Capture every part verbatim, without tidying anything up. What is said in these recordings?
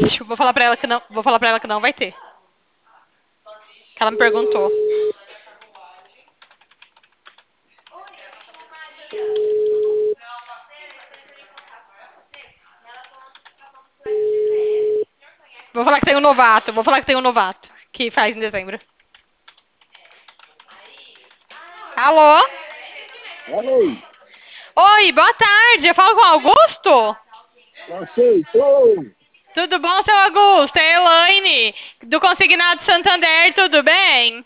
baixo. Vou falar pra ela que não, vou falar para ela que não vai ter. Que ela me perguntou. Vou falar que tem um novato. Vou falar que tem um novato que faz em dezembro. Alô? Alô, Oi, boa tarde. Eu falo com o Augusto? aceitou? Tudo bom, seu Augusto? É a Elaine, do Consignado Santander, tudo bem?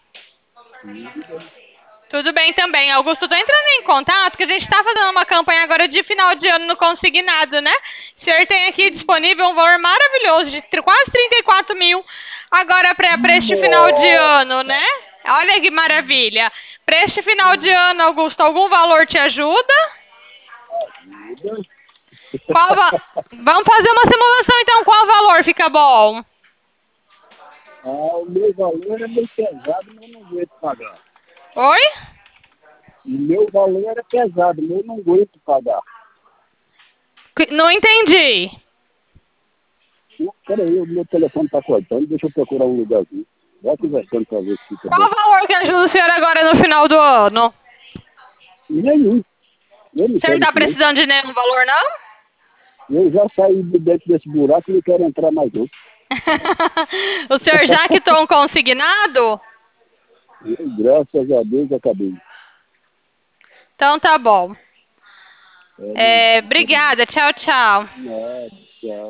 Tudo bem também. Augusto, tô entrando em contato que a gente está fazendo uma campanha agora de final de ano no Consignado, né? O senhor tem aqui disponível um valor maravilhoso de tr- quase trinta e quatro mil agora para este final de ano, Nossa, né? Olha que maravilha. Para este final de ano, Augusto, algum valor te ajuda? ajuda. Qual va- Vamos fazer uma simulação então. Qual valor fica bom? Ah, o meu valor é meio pesado, mas eu não aguento pagar. Oi? O meu valor era pesado, mas eu não aguento pagar. Que- Não entendi. Não, peraí, o meu telefone está cortando, deixa eu procurar um lugarzinho. Vai conversando para ver se fica bom. Qual valor que ajuda o senhor agora no final do ano? Nenhum, eu O não senhor quero tá isso não. precisando de nenhum valor, não? Eu já saí de dentro desse buraco e não quero entrar mais não. O senhor já quitou um consignado? Eu, graças a Deus, acabei. Então tá bom. É, não, É, não quero não. obrigada, tchau, tchau. Nada, tchau.